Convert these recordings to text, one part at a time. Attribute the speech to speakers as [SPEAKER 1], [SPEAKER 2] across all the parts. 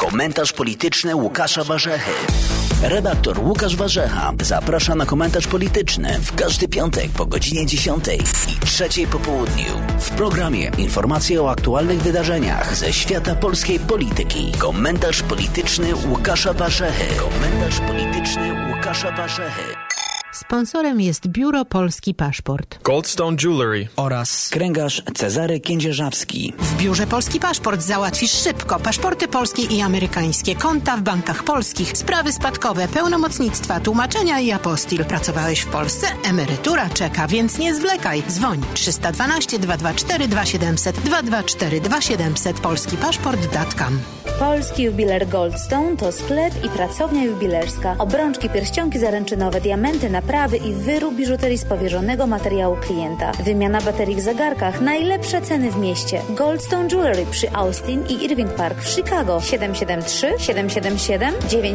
[SPEAKER 1] Komentarz polityczny Łukasza Warzechy. Redaktor Łukasz Warzecha zaprasza na komentarz polityczny w każdy piątek po godzinie 10 i 3 po południu. W programie informacje o aktualnych wydarzeniach ze świata polskiej polityki. Komentarz polityczny Łukasza Warzechy. Komentarz polityczny Łukasza Warzechy.
[SPEAKER 2] Sponsorem jest Biuro Polski Paszport,
[SPEAKER 3] Goldstone Jewelry
[SPEAKER 1] oraz kręgarz Cezary Kędzierzawski.
[SPEAKER 2] W Biurze Polski Paszport załatwisz szybko paszporty polskie i amerykańskie, konta w bankach polskich, sprawy spadkowe, pełnomocnictwa, tłumaczenia i apostil. Pracowałeś w Polsce? Emerytura czeka, więc nie zwlekaj. Dzwoń 312 224 2700 224 2700 polskipaszport.com.
[SPEAKER 4] Polski jubiler Goldstone to sklep i pracownia jubilerska. Obrączki, pierścionki zaręczynowe, diamenty, naprawy i wyrób biżuterii z powierzonego materiału klienta. Wymiana baterii w zegarkach. Najlepsze ceny w mieście. Goldstone Jewelry przy Austin i Irving Park w Chicago. 773 777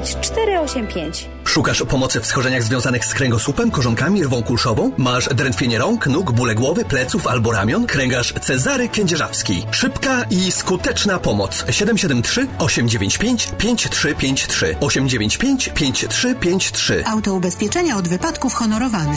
[SPEAKER 4] 9485.
[SPEAKER 5] Szukasz pomocy w schorzeniach związanych z kręgosłupem, korzonkami, rwą kulszową? Masz drętwienie rąk, nóg, bóle głowy, pleców albo ramion? Kręgarz Cezary Kędzierzawski. Szybka i skuteczna pomoc. 773 895 5353 895 5353.
[SPEAKER 2] Autoubezpieczenia od wypadków honorowane.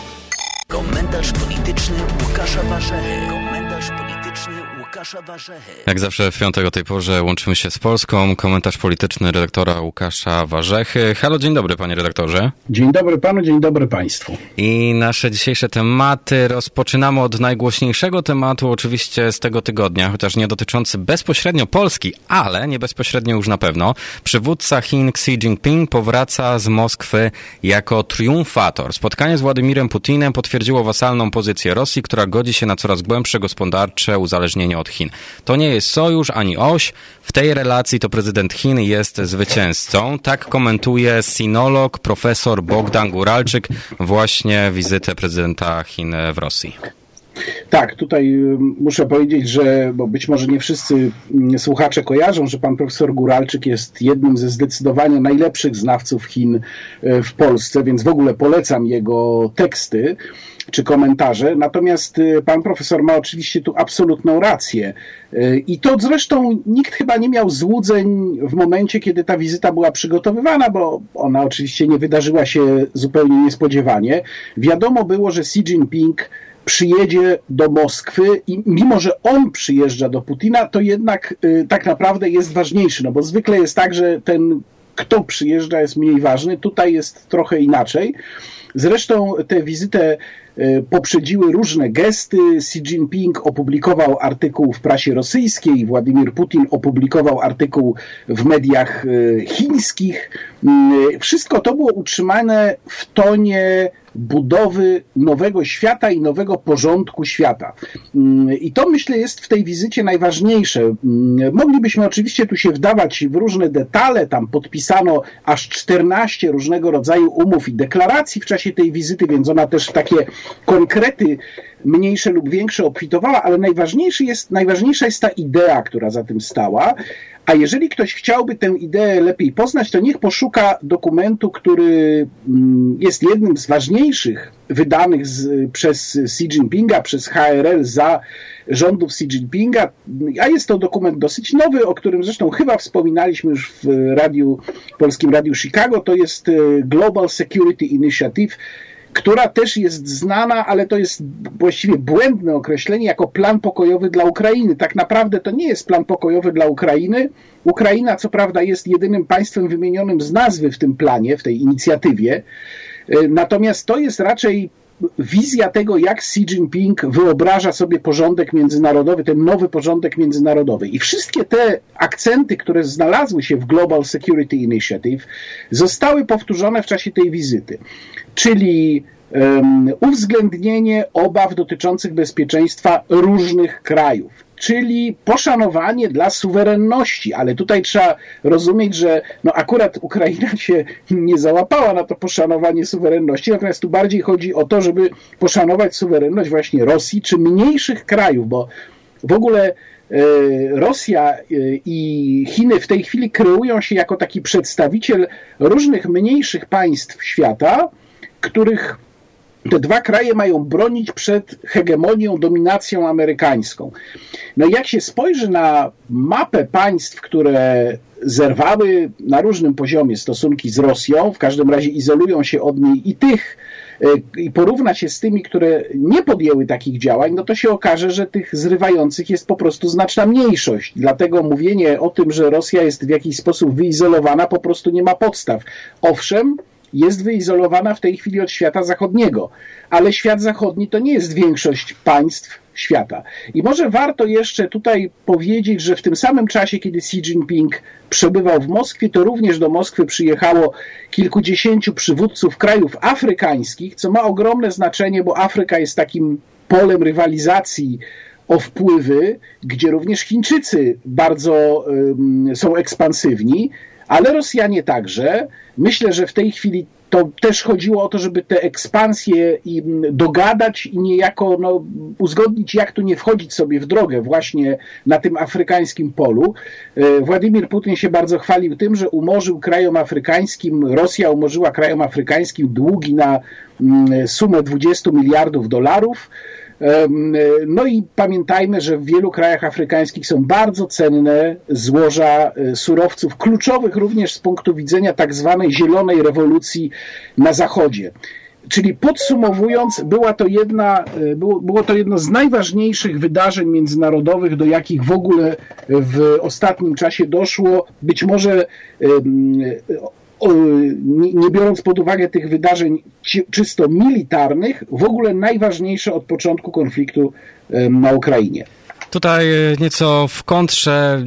[SPEAKER 1] Komentarz polityczny Łukasza Warzechy. Komentarz polityczny Łukasza Warzechy.
[SPEAKER 6] Jak zawsze w piątek o tej porze łączymy się z Polską. Komentarz polityczny redaktora Łukasza Warzechy. Halo, dzień dobry panie redaktorze.
[SPEAKER 7] Dzień dobry panu, dzień dobry państwu.
[SPEAKER 6] I nasze dzisiejsze tematy rozpoczynamy od najgłośniejszego tematu oczywiście z tego tygodnia, chociaż nie dotyczący bezpośrednio Polski, ale nie bezpośrednio już na pewno. Przywódca Chin Xi Jinping powraca z Moskwy jako triumfator. Spotkanie z Władimirem Putinem potwierdziło wasalną pozycję Rosji, która godzi się na coraz głębsze gospodarcze uzależnienie od Chin. To nie jest sojusz ani oś. W tej relacji to prezydent Chin jest zwycięzcą. Tak komentuje sinolog profesor Bogdan Guralczyk właśnie wizytę prezydenta Chin w Rosji.
[SPEAKER 7] Tak, tutaj muszę powiedzieć, że bo być może nie wszyscy słuchacze kojarzą, że pan profesor Guralczyk jest jednym ze zdecydowanie najlepszych znawców Chin w Polsce, więc w ogóle polecam jego teksty czy komentarze. Natomiast pan profesor ma oczywiście tu absolutną rację. I to zresztą nikt chyba nie miał złudzeń w momencie, kiedy ta wizyta była przygotowywana, bo ona oczywiście nie wydarzyła się zupełnie niespodziewanie. Wiadomo było, że Xi Jinping przyjedzie do Moskwy i mimo, że on przyjeżdża do Putina, to jednak tak naprawdę jest ważniejszy, no bo zwykle jest tak, że ten, kto przyjeżdża, jest mniej ważny. Tutaj jest trochę inaczej. Zresztą tę wizytę poprzedziły różne gesty. Xi Jinping opublikował artykuł w prasie rosyjskiej, Władimir Putin opublikował artykuł w mediach chińskich. Wszystko to było utrzymane w tonie budowy nowego świata i nowego porządku świata. I to, myślę, jest w tej wizycie najważniejsze. Moglibyśmy oczywiście tu się wdawać w różne detale, tam podpisano aż 14 różnego rodzaju umów i deklaracji w czasie tej wizyty, więc ona też takie konkrety mniejsze lub większe obfitowała, ale najważniejsza jest ta idea, która za tym stała. A jeżeli ktoś chciałby tę ideę lepiej poznać, to niech poszuka dokumentu, który jest jednym z ważniejszych wydanych przez Xi Jinpinga, przez HRL za rządów Xi Jinpinga, a jest to dokument dosyć nowy, o którym zresztą chyba wspominaliśmy już w Polskim Radiu Chicago. To jest Global Security Initiative, która też jest znana, ale to jest właściwie błędne określenie, jako plan pokojowy dla Ukrainy. Tak naprawdę to nie jest plan pokojowy dla Ukrainy. Ukraina, co prawda, jest jedynym państwem wymienionym z nazwy w tym planie, w tej inicjatywie. Natomiast to jest raczej wizja tego, jak Xi Jinping wyobraża sobie porządek międzynarodowy, ten nowy porządek międzynarodowy. I wszystkie te akcenty, które znalazły się w Global Security Initiative, zostały powtórzone w czasie tej wizyty. Czyli uwzględnienie obaw dotyczących bezpieczeństwa różnych krajów, czyli poszanowanie dla suwerenności, ale tutaj trzeba rozumieć, że akurat Ukraina się nie załapała na to poszanowanie suwerenności, natomiast tu bardziej chodzi o to, żeby poszanować suwerenność właśnie Rosji czy mniejszych krajów, bo w ogóle Rosja i Chiny w tej chwili kreują się jako taki przedstawiciel różnych mniejszych państw świata, których te dwa kraje mają bronić przed hegemonią, dominacją amerykańską. No i jak się spojrzy na mapę państw, które zerwały na różnym poziomie stosunki z Rosją, w każdym razie izolują się od niej i porównać się z tymi, które nie podjęły takich działań, no to się okaże, że tych zrywających jest po prostu znaczna mniejszość. Dlatego mówienie o tym, że Rosja jest w jakiś sposób wyizolowana, po prostu nie ma podstaw. Owszem, jest wyizolowana w tej chwili od świata zachodniego, ale świat zachodni to nie jest większość państw świata. I może warto jeszcze tutaj powiedzieć, że w tym samym czasie, kiedy Xi Jinping przebywał w Moskwie, to również do Moskwy przyjechało kilkudziesięciu przywódców krajów afrykańskich, co ma ogromne znaczenie, bo Afryka jest takim polem rywalizacji o wpływy, gdzie również Chińczycy bardzo są ekspansywni, ale Rosjanie także. Myślę, że w tej chwili to też chodziło o to, żeby te ekspansje dogadać i niejako uzgodnić, jak tu nie wchodzić sobie w drogę właśnie na tym afrykańskim polu. Władimir Putin się bardzo chwalił tym, że Rosja umorzyła krajom afrykańskim długi na sumę $20 miliardów. No i pamiętajmy, że w wielu krajach afrykańskich są bardzo cenne złoża surowców, kluczowych również z punktu widzenia tak zwanej zielonej rewolucji na Zachodzie. Czyli podsumowując, było to jedno z najważniejszych wydarzeń międzynarodowych, do jakich w ogóle w ostatnim czasie doszło. Być może nie biorąc pod uwagę tych wydarzeń czysto militarnych, w ogóle najważniejsze od początku konfliktu na Ukrainie.
[SPEAKER 6] Tutaj nieco w kontrze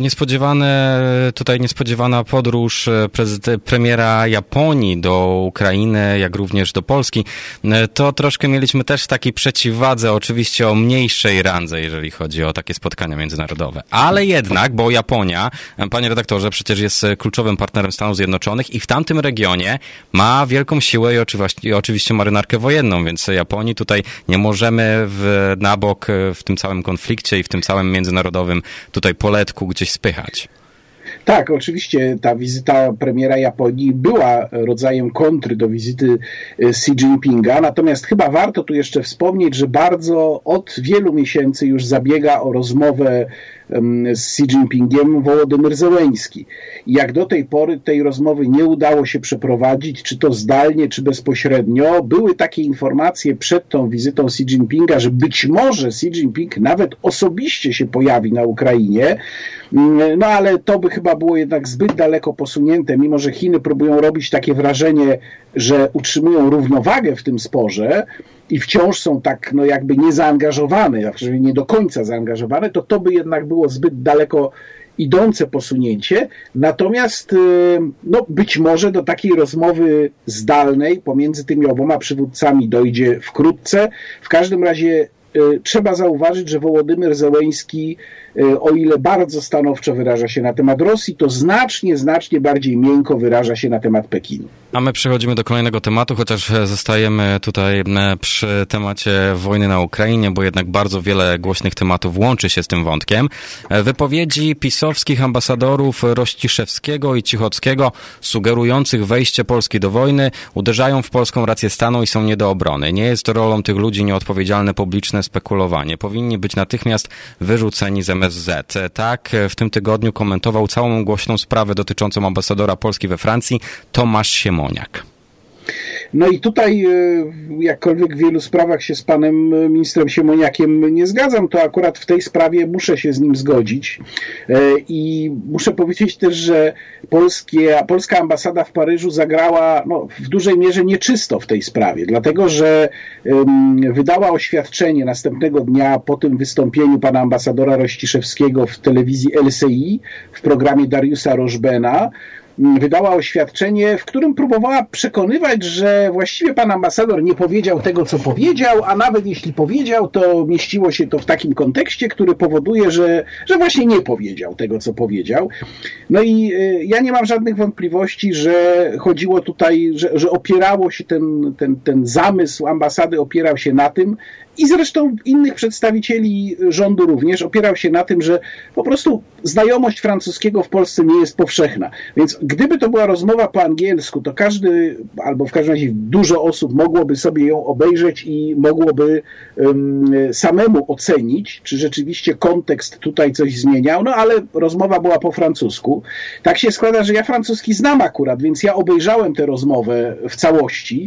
[SPEAKER 6] niespodziewana podróż premiera Japonii do Ukrainy, jak również do Polski. To troszkę mieliśmy też w takiej przeciwwadze, oczywiście o mniejszej randze, jeżeli chodzi o takie spotkania międzynarodowe. Ale jednak, bo Japonia, panie redaktorze, przecież jest kluczowym partnerem Stanów Zjednoczonych i w tamtym regionie ma wielką siłę i oczywiście marynarkę wojenną, więc Japonii tutaj nie możemy na bok w tym całym konflikcie i w tym całym międzynarodowym tutaj poletku gdzieś spychać.
[SPEAKER 7] Tak, oczywiście ta wizyta premiera Japonii była rodzajem kontry do wizyty Xi Jinpinga, natomiast chyba warto tu jeszcze wspomnieć, że bardzo od wielu miesięcy już zabiega o rozmowę z Xi Jinpingiem Wołodymyr Zełenski. I jak do tej pory tej rozmowy nie udało się przeprowadzić, czy to zdalnie, czy bezpośrednio, były takie informacje przed tą wizytą Xi Jinpinga, że być może Xi Jinping nawet osobiście się pojawi na Ukrainie, no ale to by chyba było jednak zbyt daleko posunięte, mimo że Chiny próbują robić takie wrażenie, że utrzymują równowagę w tym sporze i wciąż są tak jakby niezaangażowane, znaczy nie do końca zaangażowane, to by jednak było zbyt daleko idące posunięcie. Natomiast być może do takiej rozmowy zdalnej pomiędzy tymi oboma przywódcami dojdzie wkrótce. W każdym razie trzeba zauważyć, że Wołodymyr Zełenski, o ile bardzo stanowczo wyraża się na temat Rosji, to znacznie bardziej miękko wyraża się na temat Pekinu.
[SPEAKER 6] A my przechodzimy do kolejnego tematu, chociaż zostajemy tutaj przy temacie wojny na Ukrainie, bo jednak bardzo wiele głośnych tematów łączy się z tym wątkiem. Wypowiedzi pisowskich ambasadorów Rościszewskiego i Cichockiego, sugerujących wejście Polski do wojny, uderzają w polską rację stanu i są nie do obrony. Nie jest to rolą tych ludzi nieodpowiedzialne publiczne spekulowanie. Powinni być natychmiast wyrzuceni z MSZ. Tak w tym tygodniu komentował całą głośną sprawę dotyczącą ambasadora Polski we Francji Tomasz Siemoniak.
[SPEAKER 7] No i tutaj, jakkolwiek w wielu sprawach się z panem ministrem Siemoniakiem nie zgadzam, to akurat w tej sprawie muszę się z nim zgodzić i muszę powiedzieć też, że polska ambasada w Paryżu zagrała w dużej mierze nieczysto w tej sprawie, dlatego że wydała oświadczenie następnego dnia po tym wystąpieniu pana ambasadora Rościszewskiego w telewizji LCI w programie Dariusza Rożbena. Wydała oświadczenie, w którym próbowała przekonywać, że właściwie pan ambasador nie powiedział tego, co powiedział, a nawet jeśli powiedział, to mieściło się to w takim kontekście, który powoduje, że właśnie nie powiedział tego, co powiedział. No i ja nie mam żadnych wątpliwości, że chodziło tutaj, że opierało się ten zamysł ambasady opierał się na tym, i zresztą innych przedstawicieli rządu również opierał się na tym, że po prostu znajomość francuskiego w Polsce nie jest powszechna. Więc gdyby to była rozmowa po angielsku, to każdy, albo w każdym razie dużo osób mogłoby sobie ją obejrzeć i mogłoby samemu ocenić, czy rzeczywiście kontekst tutaj coś zmieniał, no ale rozmowa była po francusku. Tak się składa, że ja francuski znam akurat, więc ja obejrzałem tę rozmowę w całości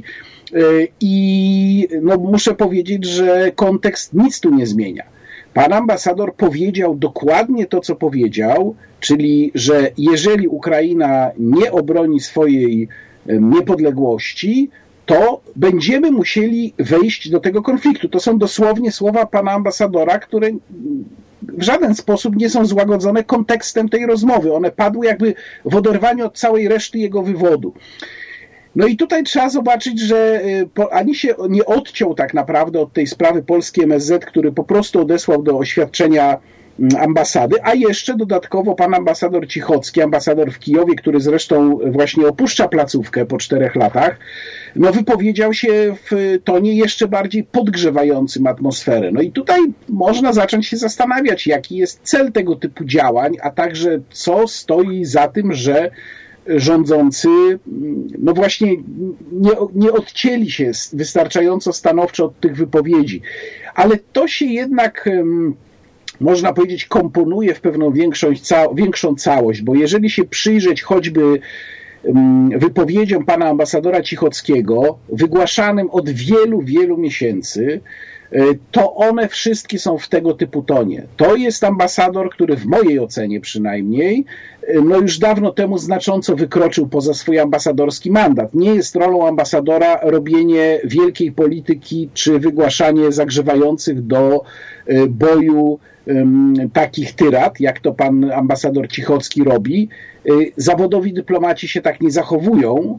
[SPEAKER 7] i no, muszę powiedzieć, że kontekst nic tu nie zmienia. Pan ambasador powiedział dokładnie to, co powiedział, czyli, że jeżeli Ukraina nie obroni swojej niepodległości, to będziemy musieli wejść do tego konfliktu. To są dosłownie słowa pana ambasadora, które w żaden sposób nie są złagodzone kontekstem tej rozmowy. One padły jakby w oderwaniu od całej reszty jego wywodu. No i tutaj trzeba zobaczyć, że ani się nie odciął tak naprawdę od tej sprawy polski MSZ, który po prostu odesłał do oświadczenia ambasady, a jeszcze dodatkowo pan ambasador Cichocki, ambasador w Kijowie, który zresztą właśnie opuszcza placówkę po 4 latach, no wypowiedział się w tonie jeszcze bardziej podgrzewającym atmosferę. No i tutaj można zacząć się zastanawiać, jaki jest cel tego typu działań, a także co stoi za tym, że rządzący no właśnie nie odcięli się wystarczająco stanowczo od tych wypowiedzi. Ale to się jednak, można powiedzieć, komponuje w pewną większą całość, bo jeżeli się przyjrzeć choćby wypowiedziom pana ambasadora Cichockiego, wygłaszanym od wielu miesięcy, to one wszystkie są w tego typu tonie. To jest ambasador, który w mojej ocenie przynajmniej, no już dawno temu znacząco wykroczył poza swój ambasadorski mandat. Nie jest rolą ambasadora robienie wielkiej polityki czy wygłaszanie zagrzewających do boju takich tyrad, jak to pan ambasador Cichocki robi. Zawodowi dyplomaci się tak nie zachowują,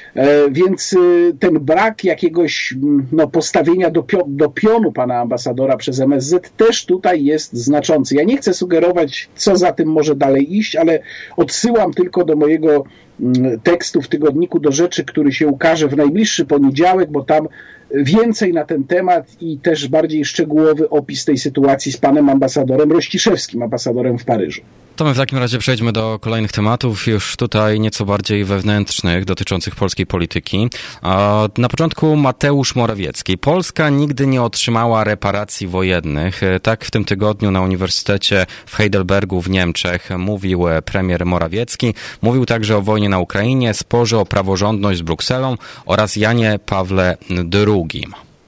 [SPEAKER 7] więc ten brak jakiegoś postawienia do pionu pana ambasadora przez MSZ też tutaj jest znaczący. Ja nie chcę sugerować, co za tym może dalej iść, ale odsyłam tylko do mojego tekstu w tygodniku Do Rzeczy, który się ukaże w najbliższy poniedziałek, bo tam więcej na ten temat i też bardziej szczegółowy opis tej sytuacji z panem ambasadorem Rościszewskim, ambasadorem w Paryżu.
[SPEAKER 6] To my w takim razie przejdźmy do kolejnych tematów, już tutaj nieco bardziej wewnętrznych, dotyczących polskiej polityki. Na początku Mateusz Morawiecki. Polska nigdy nie otrzymała reparacji wojennych. Tak w tym tygodniu na Uniwersytecie w Heidelbergu w Niemczech mówił premier Morawiecki. Mówił także o wojnie na Ukrainie, sporze o praworządność z Brukselą oraz Janie Pawle II.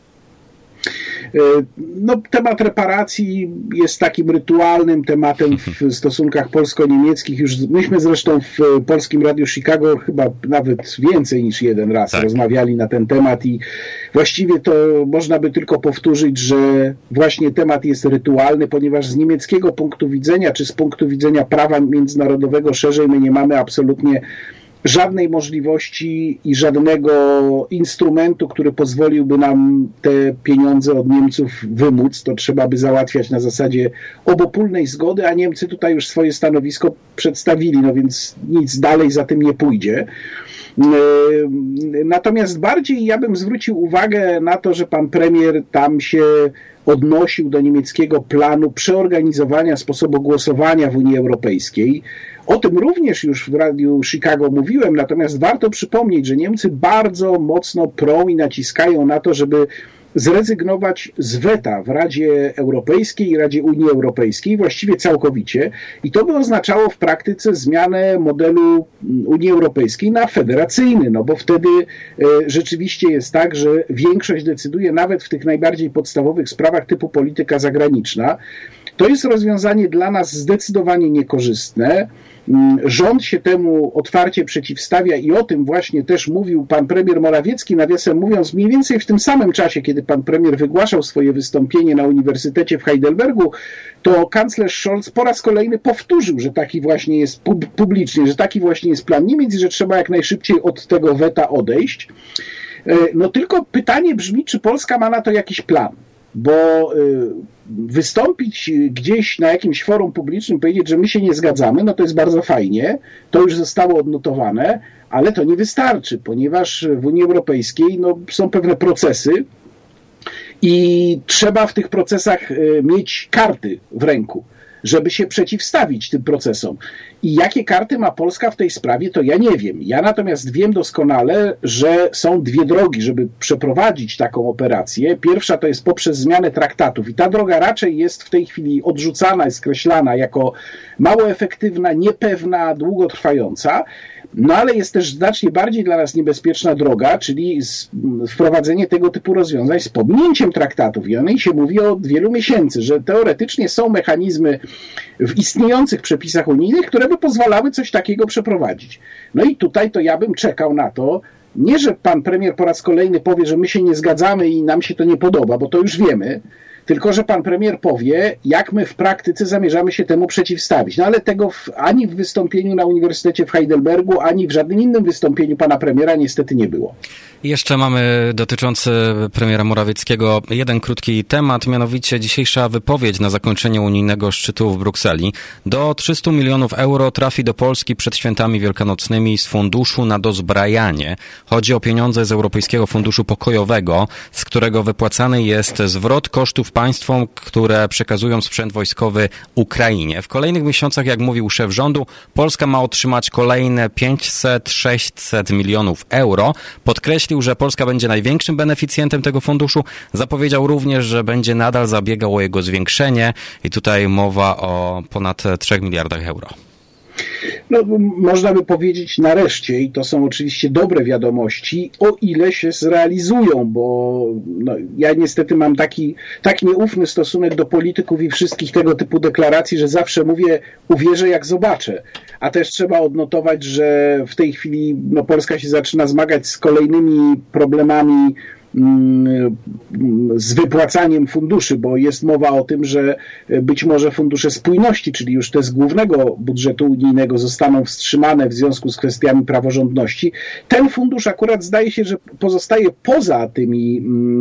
[SPEAKER 7] No, temat reparacji jest takim rytualnym tematem w stosunkach polsko-niemieckich. Już myśmy zresztą w Polskim Radiu Chicago chyba nawet więcej niż jeden raz rozmawiali na ten temat i właściwie to można by tylko powtórzyć, że właśnie temat jest rytualny, ponieważ z niemieckiego punktu widzenia, czy z punktu widzenia prawa międzynarodowego szerzej, my nie mamy absolutnie żadnej możliwości i żadnego instrumentu, który pozwoliłby nam te pieniądze od Niemców wymóc. To trzeba by załatwiać na zasadzie obopólnej zgody, a Niemcy tutaj już swoje stanowisko przedstawili, no więc nic dalej za tym nie pójdzie. Natomiast bardziej ja bym zwrócił uwagę na to, że pan premier tam się odnosił do niemieckiego planu przeorganizowania sposobu głosowania w Unii Europejskiej. O tym również już w Radiu Chicago mówiłem, natomiast warto przypomnieć, że Niemcy bardzo mocno prą i naciskają na to, żeby zrezygnować z weta w Radzie Europejskiej i Radzie Unii Europejskiej, właściwie całkowicie, i to by oznaczało w praktyce zmianę modelu Unii Europejskiej na federacyjny, no bo wtedy rzeczywiście jest tak, że większość decyduje nawet w tych najbardziej podstawowych sprawach typu polityka zagraniczna. To jest rozwiązanie dla nas zdecydowanie niekorzystne. Rząd się temu otwarcie przeciwstawia i o tym właśnie też mówił pan premier Morawiecki, nawiasem mówiąc, mniej więcej w tym samym czasie, kiedy pan premier wygłaszał swoje wystąpienie na Uniwersytecie w Heidelbergu, to kanclerz Scholz po raz kolejny powtórzył, że taki właśnie jest publicznie, że taki właśnie jest plan Niemiec i że trzeba jak najszybciej od tego weta odejść. No tylko pytanie brzmi, czy Polska ma na to jakiś plan? Bo wystąpić gdzieś na jakimś forum publicznym, powiedzieć, że my się nie zgadzamy, no to jest bardzo fajnie, to już zostało odnotowane, ale to nie wystarczy, ponieważ w Unii Europejskiej są pewne procesy i trzeba w tych procesach mieć karty w ręku. żeby się przeciwstawić tym procesom. I jakie karty ma Polska w tej sprawie, to ja nie wiem. Ja natomiast wiem doskonale, że są dwie drogi, żeby przeprowadzić taką operację. Pierwsza to jest poprzez zmianę traktatów i ta droga raczej jest w tej chwili odrzucana i skreślana jako mało efektywna, niepewna, długotrwająca. No ale jest też znacznie bardziej dla nas niebezpieczna droga, czyli wprowadzenie tego typu rozwiązań z pominięciem traktatów. I o niej się mówi od wielu miesięcy, że teoretycznie są mechanizmy w istniejących przepisach unijnych, które by pozwalały coś takiego przeprowadzić. No i tutaj to ja bym czekał na to, nie że pan premier po raz kolejny powie, że my się nie zgadzamy i nam się to nie podoba, bo to już wiemy, tylko że pan premier powie, jak my w praktyce zamierzamy się temu przeciwstawić. No ale tego ani w wystąpieniu na Uniwersytecie w Heidelbergu, ani w żadnym innym wystąpieniu pana premiera niestety nie było.
[SPEAKER 6] Jeszcze mamy dotyczący premiera Morawieckiego jeden krótki temat, mianowicie dzisiejsza wypowiedź na zakończenie unijnego szczytu w Brukseli. Do 300 milionów euro trafi do Polski przed świętami wielkanocnymi z funduszu na dozbrajanie. Chodzi o pieniądze z Europejskiego Funduszu Pokojowego, z którego wypłacany jest zwrot kosztów państwom, które przekazują sprzęt wojskowy Ukrainie. W kolejnych miesiącach, jak mówił szef rządu, Polska ma otrzymać kolejne 500-600 milionów euro. Podkreślił, że Polska będzie największym beneficjentem tego funduszu. Zapowiedział również, że będzie nadal zabiegał o jego zwiększenie i tutaj mowa o ponad 3 miliardach euro.
[SPEAKER 7] No, można by powiedzieć nareszcie, i to są oczywiście dobre wiadomości, o ile się zrealizują, bo no, ja niestety mam tak nieufny stosunek do polityków i wszystkich tego typu deklaracji, że zawsze mówię, uwierzę jak zobaczę. A też trzeba odnotować, że w tej chwili no, Polska się zaczyna zmagać z kolejnymi problemami z wypłacaniem funduszy, bo jest mowa o tym, że być może fundusze spójności, czyli już te z głównego budżetu unijnego zostaną wstrzymane w związku z kwestiami praworządności. Ten fundusz akurat zdaje się, że pozostaje poza tymi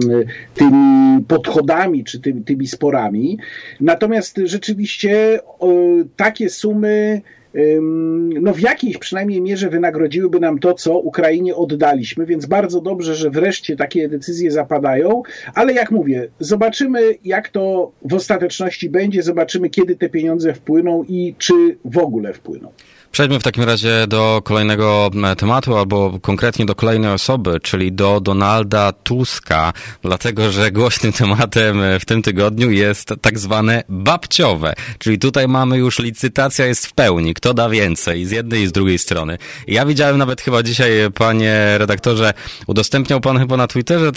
[SPEAKER 7] podchodami czy tymi sporami. Natomiast rzeczywiście takie sumy no w jakiejś przynajmniej mierze wynagrodziłyby nam to, co Ukrainie oddaliśmy, więc bardzo dobrze, że wreszcie takie decyzje zapadają, ale jak mówię, zobaczymy jak to w ostateczności będzie, zobaczymy kiedy te pieniądze wpłyną i czy w ogóle wpłyną.
[SPEAKER 6] Przejdźmy w takim razie do kolejnego tematu, albo konkretnie do kolejnej osoby, czyli do Donalda Tuska, dlatego że głośnym tematem w tym tygodniu jest tak zwane babciowe, czyli tutaj mamy już licytacja jest w pełni, kto da więcej z jednej i z drugiej strony. Ja widziałem nawet chyba dzisiaj, panie redaktorze, udostępniał pan chyba na Twitterze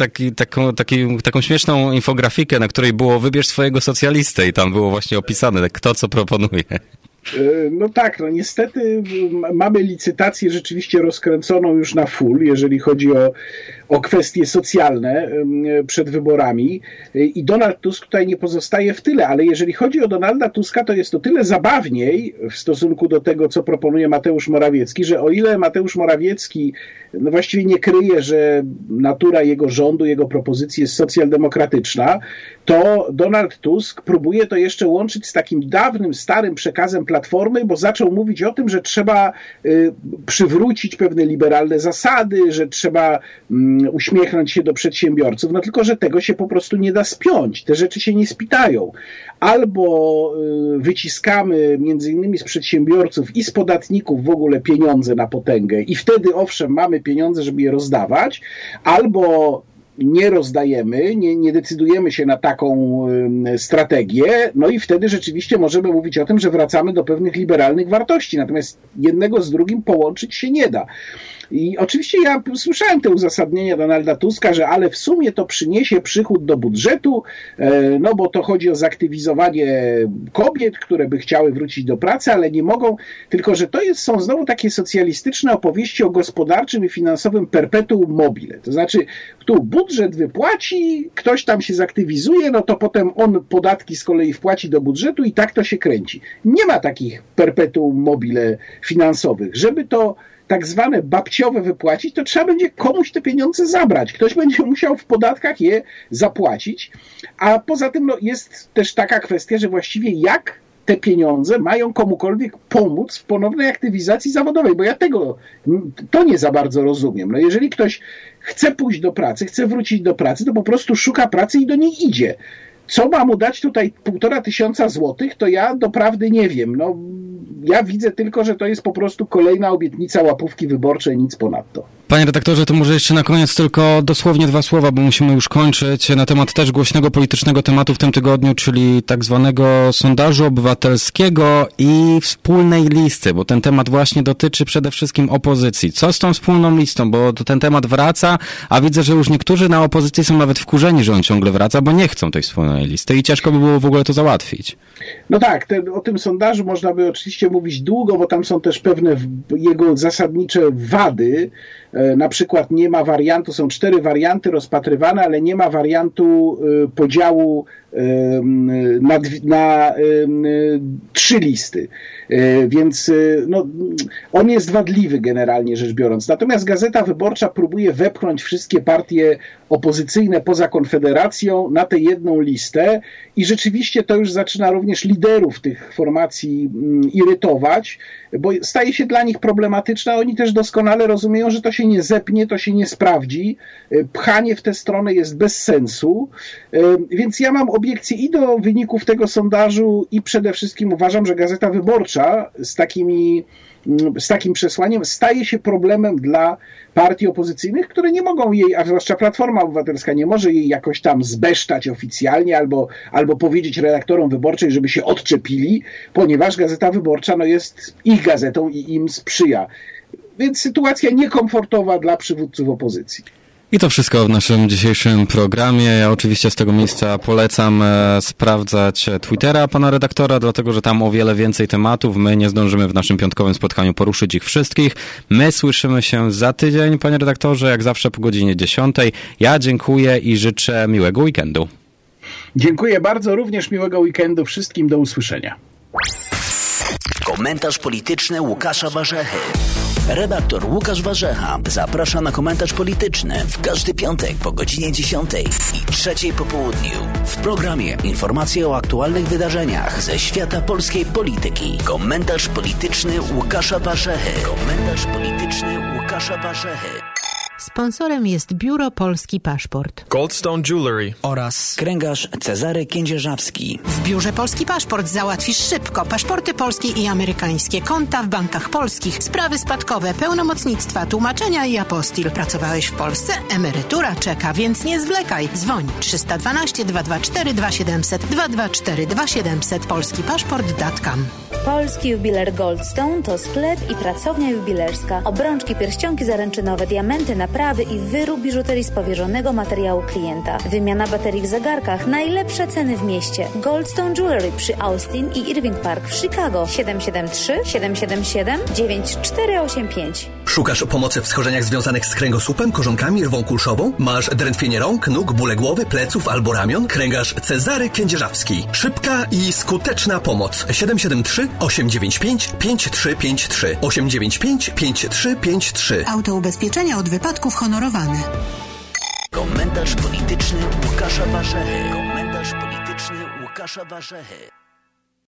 [SPEAKER 6] taką śmieszną infografikę, na której było wybierz swojego socjalistę i tam było właśnie opisane, kto co proponuje.
[SPEAKER 7] No tak, no niestety mamy licytację rzeczywiście rozkręconą już na full, jeżeli chodzi o kwestie socjalne przed wyborami i Donald Tusk tutaj nie pozostaje w tyle, ale jeżeli chodzi o Donalda Tuska, to jest to tyle zabawniej w stosunku do tego, co proponuje Mateusz Morawiecki, że o ile Mateusz Morawiecki no właściwie nie kryje, że natura jego rządu, jego propozycji jest socjaldemokratyczna, to Donald Tusk próbuje to jeszcze łączyć z takim dawnym, starym przekazem Platformy, bo zaczął mówić o tym, że trzeba przywrócić pewne liberalne zasady, że trzeba uśmiechnąć się do przedsiębiorców, no tylko, że tego się po prostu nie da spiąć. Te rzeczy się nie spitają. Albo wyciskamy między innymi z przedsiębiorców i z podatników w ogóle pieniądze na potęgę i wtedy owszem mamy pieniądze, żeby je rozdawać, albo nie rozdajemy, nie decydujemy się na taką strategię, no i wtedy rzeczywiście możemy mówić o tym, że wracamy do pewnych liberalnych wartości, natomiast jednego z drugim połączyć się nie da. I oczywiście ja słyszałem te uzasadnienia Donalda Tuska, że ale w sumie to przyniesie przychód do budżetu, no bo to chodzi o zaktywizowanie kobiet, które by chciały wrócić do pracy, ale nie mogą, tylko że to są znowu takie socjalistyczne opowieści o gospodarczym i finansowym perpetuum mobile. To znaczy, tu budżet wypłaci, ktoś tam się zaktywizuje, no to potem on podatki z kolei wpłaci do budżetu i tak to się kręci. Nie ma takich perpetuum mobile finansowych. Żeby to tak zwane babciowe wypłacić, to trzeba będzie komuś te pieniądze zabrać. Ktoś będzie musiał w podatkach je zapłacić, a poza tym no, jest też taka kwestia, że właściwie jak te pieniądze mają komukolwiek pomóc w ponownej aktywizacji zawodowej, bo ja to nie za bardzo rozumiem. No jeżeli ktoś chce pójść do pracy, chce wrócić do pracy, to po prostu szuka pracy i do niej idzie. Co ma mu dać tutaj 1500 złotych, to ja doprawdy nie wiem. No, ja widzę tylko, że to jest po prostu kolejna obietnica łapówki wyborczej, nic ponadto.
[SPEAKER 6] Panie redaktorze, to może jeszcze na koniec tylko dosłownie 2 słowa, bo musimy już kończyć, na temat też głośnego politycznego tematu w tym tygodniu, czyli tak zwanego sondażu obywatelskiego i wspólnej listy, bo ten temat właśnie dotyczy przede wszystkim opozycji. Co z tą wspólną listą, bo ten temat wraca, a widzę, że już niektórzy na opozycji są nawet wkurzeni, że on ciągle wraca, bo nie chcą tej wspólnej listy i ciężko by było w ogóle to załatwić.
[SPEAKER 7] No tak, o tym sondażu można by oczywiście mówić długo, bo tam są też pewne jego zasadnicze wady. Na przykład nie ma wariantu, są 4 warianty rozpatrywane, ale nie ma wariantu podziału na 3 listy. Więc no, on jest wadliwy generalnie rzecz biorąc. Natomiast Gazeta Wyborcza próbuje wepchnąć wszystkie partie opozycyjne poza Konfederacją na tę jedną listę i rzeczywiście to już zaczyna również liderów tych formacji irytować, bo staje się dla nich problematyczne. Oni też doskonale rozumieją, że to się nie zepnie, to się nie sprawdzi. Pchanie w tę stronę jest bez sensu. Więc ja mam obiekcje i do wyników tego sondażu i przede wszystkim uważam, że Gazeta Wyborcza z takim przesłaniem staje się problemem dla partii opozycyjnych, które nie mogą jej, a zwłaszcza Platforma Obywatelska nie może jej jakoś tam zbesztać oficjalnie albo powiedzieć redaktorom Wyborczej, żeby się odczepili, ponieważ Gazeta Wyborcza no, jest ich gazetą i im sprzyja. Więc sytuacja niekomfortowa dla przywódców opozycji.
[SPEAKER 6] I to wszystko w naszym dzisiejszym programie. Ja oczywiście z tego miejsca polecam sprawdzać Twittera pana redaktora, dlatego że tam o wiele więcej tematów. My nie zdążymy w naszym piątkowym spotkaniu poruszyć ich wszystkich. My słyszymy się za tydzień, panie redaktorze, jak zawsze po godzinie 10. Ja dziękuję i życzę miłego weekendu.
[SPEAKER 7] Dziękuję bardzo, również miłego weekendu wszystkim, do usłyszenia.
[SPEAKER 1] Komentarz polityczny Łukasza Warzechy. Redaktor Łukasz Warzecha zaprasza na komentarz polityczny w każdy piątek po godzinie 10 i 3 po południu. W programie informacje o aktualnych wydarzeniach ze świata polskiej polityki. Komentarz polityczny Łukasza Warzechy. Komentarz polityczny Łukasza Warzechy.
[SPEAKER 2] Sponsorem jest Biuro Polski Paszport.
[SPEAKER 3] Goldstone Jewelry
[SPEAKER 1] oraz kręgarz Cezary Kędzierzawski.
[SPEAKER 2] W Biurze Polski Paszport załatwisz szybko paszporty polskie i amerykańskie, konta w bankach polskich, sprawy spadkowe, pełnomocnictwa, tłumaczenia i apostil. Pracowałeś w Polsce? Emerytura czeka, więc nie zwlekaj. Dzwoń 312 224 2700 224 2700 polskipaszport.com.
[SPEAKER 4] Polski Jubiler Goldstone to sklep i pracownia jubilerska. Obrączki, pierścionki zaręczynowe, diamenty, naprawy i wyrób biżuterii z powierzonego materiału klienta. Wymiana baterii w zegarkach, najlepsze ceny w mieście. Goldstone Jewelry przy Austin i Irving Park w Chicago. 773 777 9485.
[SPEAKER 5] Szukasz pomocy w schorzeniach związanych z kręgosłupem, korzonkami, rwą kulszową? Masz drętwienie rąk, nóg, bóle głowy, pleców albo ramion? Kręgarz Cezary Kędzierzawski. Szybka i skuteczna pomoc. 773 895 5353 895 5353.
[SPEAKER 2] Autoubezpieczenia od wypadków honorowane.
[SPEAKER 1] Komentarz polityczny Łukasza Warzechy. Komentarz polityczny Łukasza Warzechy.